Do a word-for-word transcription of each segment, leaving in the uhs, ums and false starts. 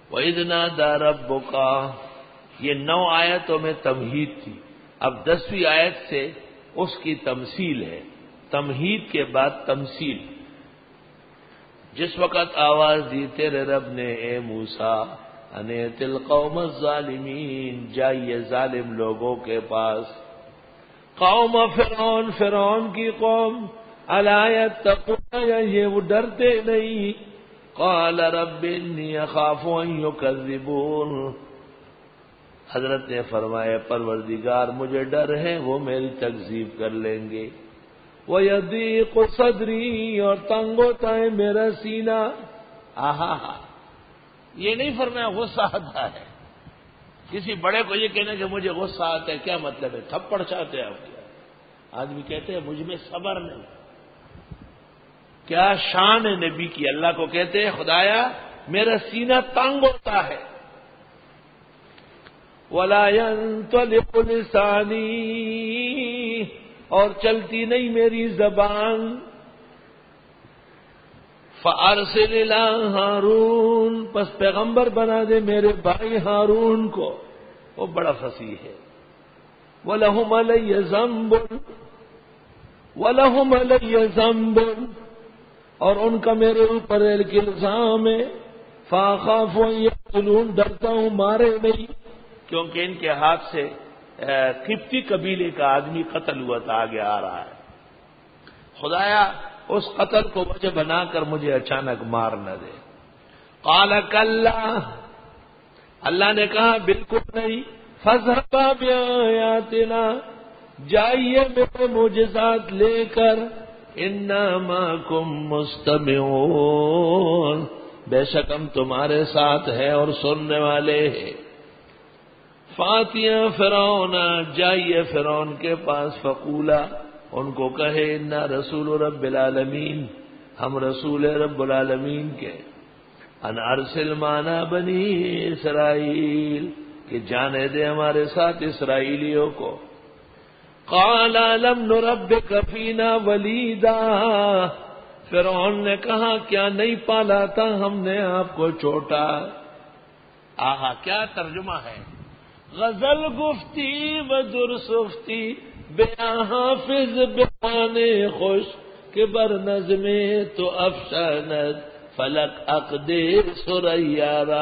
وَإِذْ نَادَى رَبُّكَ، یہ نو آیتوں میں تمہید تھی. اب دسویں آیت سے اس کی تمثیل ہے. تمہید کے بعد تمثیل. جس وقت آواز دی تیرے رب نے اے موسیٰ ان ائت القوم الظالمین، جائیے ظالم لوگوں کے پاس. قوم فرعون، فرعون کی قوم. الا یتقون، یہ وہ ڈرتے نہیں. قال رب انی اخاف ان یکذبون، حضرت نے فرمایا پروردگار مجھے ڈر ہے وہ میری تکذیب کر لیں گے. وَيَضِيقُ صَدْرِي، اور تنگ ہوتا ہے میرا سینہ. آہا ہا، یہ نہیں فرمایا غصہ آتا ہے. کسی بڑے کو یہ کہنا کہ مجھے غصہ آتا ہے کیا مطلب ہے؟ تھپڑ چاہتے ہیں آپ کیا؟ آدمی کہتے ہیں مجھ میں صبر نہیں. کیا شان ہے نبی کی، اللہ کو کہتے ہیں خدایا میرا سینہ تنگ ہوتا ہے. وَلَا يَنطَلِقُ لِسَانِي، اور چلتی نہیں میری زبان. فَأَرْسِلْ إِلَىٰ ہارون، پس پیغمبر بنا دے میرے بھائی ہارون کو، وہ بڑا فصیح ہے. وَلَهُمْ عَلَيَّ ذَنبٌ وَلَهُمْ عَلَيَّ ذَنبٌ، اور ان کا میرے اوپر ایک الزام ہے. فَأَخَافُ أَن يَقْتُلُونِ، ڈرتا ہوں مارے نہیں، کیونکہ ان کے ہاتھ سے قبطی قبیلے کا آدمی قتل ہوا تھا، آگے آ رہا ہے. خدایا اس قتل کو وجہ بنا کر مجھے اچانک مار نہ دے. قال کلا، اللہ نے کہا بالکل نہیں. فاذهبا بآیاتنا، جائیے میرے معجزات لے کر. انا معکم مستمعون، بے شک ہم تمہارے ساتھ ہیں اور سننے والے ہیں. فاتیا فرعون، جائیے فرعون کے پاس. فقولا، ان کو کہے انا رسول رب العالمین، ہم رسول رب العالمین کے. ان ارسل معنا بنی اسرائیل، کہ جانے دے ہمارے ساتھ اسرائیلیوں کو. قال لم نربک فینا ولیدا، فرعون نے کہا کیا نہیں پالا تھا ہم نے آپ کو چھوٹا. آہا کیا ترجمہ ہے. غزل گفتی و درسفتی، بیا حافظ بیانے خوش، کہ بر نظمیں تو افشاند فلک عقد سریارا.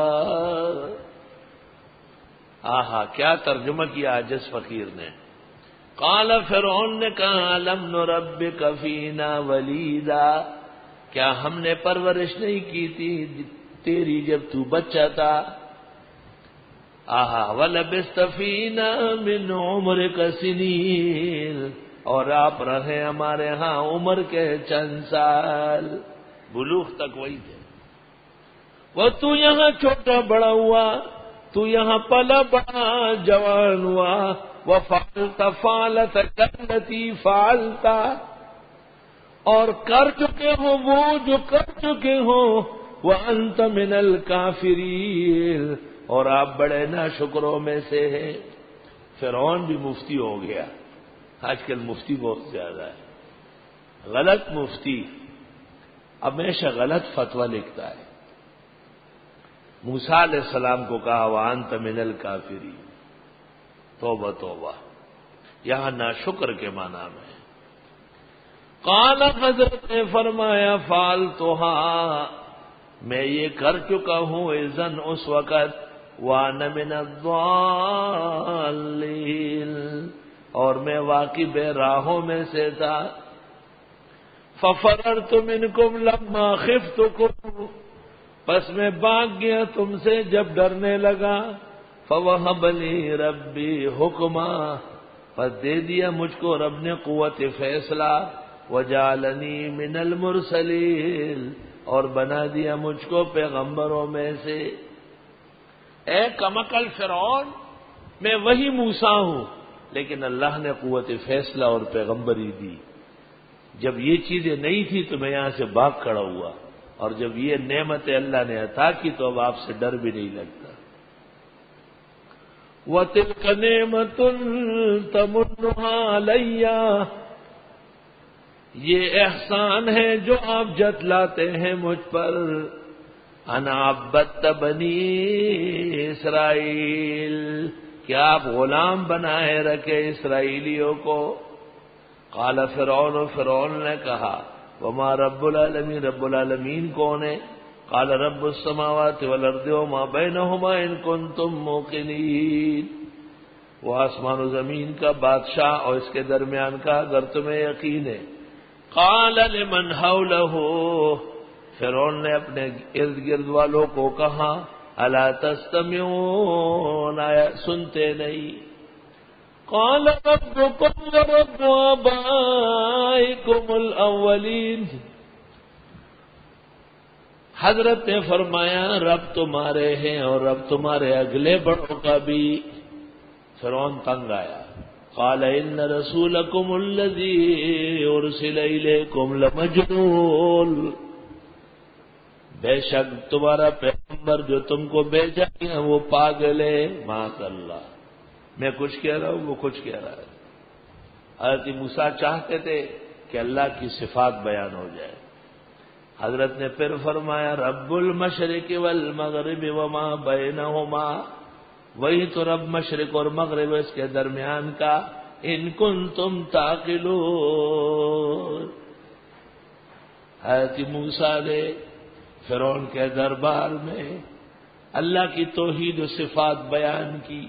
آہا کیا ترجمہ کیا عاجز فقیر نے. قال فرعون نے کہا لم نربک فینا ولیدا، کیا ہم نے پرورش نہیں کی تھی تیری جب تو بچہ تھا. آہا ولبست فینا من عمرک سنین، اور آپ رہے ہمارے ہاں عمر کے چند سال، بلوغ تک وہی تھے. وہ تو یہاں چھوٹا بڑا ہوا، تو یہاں پلا بڑا جوان ہوا. وفعلت فعلتک التی فعلت، اور کر چکے ہو وہ جو کر چکے ہو. وانت من الکافرین، اور آپ بڑے ناشکروں میں سے ہیں. فرعون بھی مفتی ہو گیا. آج کل مفتی بہت زیادہ ہے. غلط مفتی ہمیشہ غلط فتویٰ لکھتا ہے. موسیٰ علیہ السلام کو کہا وانت من الکافرین، توبہ توبہ، یہاں ناشکر کے معنی میں. قال، حضرت نے فرمایا فعلتها، میں یہ کر چکا ہوں اذن اس وقت. وانا من الضالین، اور میں واقعی بے راہوں میں سے تھا. ففررت منکم لما خفتکم، پس میں بھاگ گیا تم سے جب ڈرنے لگا. فوہب لی ربی حکما، پس دے دیا مجھ کو رب نے قوت فیصلہ. وجعلنی من المرسلین، اور بنا دیا مجھ کو پیغمبروں میں سے. اے کمکل فرعون، میں وہی موسیٰ ہوں، لیکن اللہ نے قوت فیصلہ اور پیغمبری دی. جب یہ چیزیں نہیں تھی تو میں یہاں سے بھاگ کھڑا ہوا، اور جب یہ نعمت اللہ نے عطا کی تو اب آپ سے ڈر بھی نہیں لگتا. وَتِلْكَ نِعْمَةٌ تَمُنُّهَا عَلَيَّ، یہ احسان ہے جو آپ جتلاتے ہیں مجھ پر. انا عبدت بنی اسرائیل، کیا آپ غلام بنائے رکھے اسرائیلیوں کو؟ قال فرعون، فرعون نے کہا وما رب العالمین، رب العالمین کون ہے؟ قال رب السماوات والارض وما بینہما ان کنتم موقنین، وہ آسمان و زمین کا بادشاہ اور اس کے درمیان کا اگر تمہیں یقین ہے۔ قال لمن حولہ، فرعون نے اپنے ارد گرد والوں کو کہا الا تستمعون، آیا سنتے نہیں؟ قال ربكم ورب آبائكم الاولین، حضرت نے فرمایا رب تمہارے ہیں اور رب تمہارے اگلے بڑوں کا بھی۔ فرعون تنگ آیا۔ قال ان رسولكم الذي ارسل اليكم لمجنون، بے شک تمہارا پیغمبر جو تم کو بھیجا ہے وہ پاگل ہے۔ معاذ اللہ، میں کچھ کہہ رہا ہوں وہ کچھ کہہ رہا ہے۔ حضرت موسیٰ چاہتے تھے کہ اللہ کی صفات بیان ہو جائے، حضرت نے پھر فرمایا رب المشرق والمغرب وما بینہما، وہی تو رب مشرق اور مغرب اس کے درمیان کا، ان کنتم تعقلون۔ حضرت موسیٰ نے فرعون کے دربار میں اللہ کی توحید و صفات بیان کی۔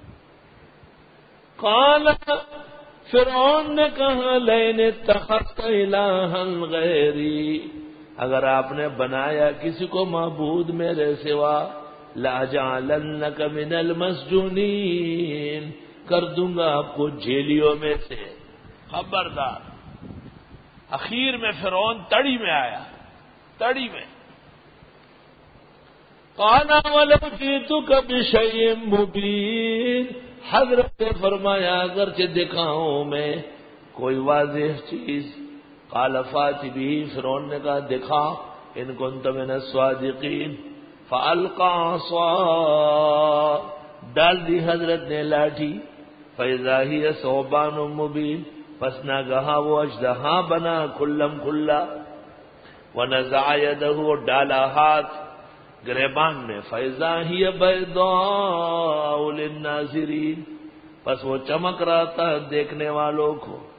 قال، فرعون نے کہا لئن اتخذت الہا غیری، اگر آپ نے بنایا کسی کو معبود میرے سوا، لاجعلنک من المسجونین، کر دوں گا آپ کو جیلیوں میں سے۔ خبردار، اخیر میں فرعون تڑی میں آیا، تڑی میں۔ قال ولو جئتک بشیء مبین، حضرت نے فرمایا اگرچہ دکھاؤں میں کوئی واضح چیز۔ قال فات بھی، فرعون نے کہا دکھا، ان کنت من الصادقین۔ فالقى عصا، ڈال دی حضرت نے لاٹھی، فاذا هي ثعبان مبین، پس ناگہاں وہ اژدہا بنا کھلم کھلا۔ ونزع يده، ڈالا ہاتھ گریبان میں، فاذا هي بيضاء للناظرین، پس وہ چمک رہا تھا دیکھنے والوں کو۔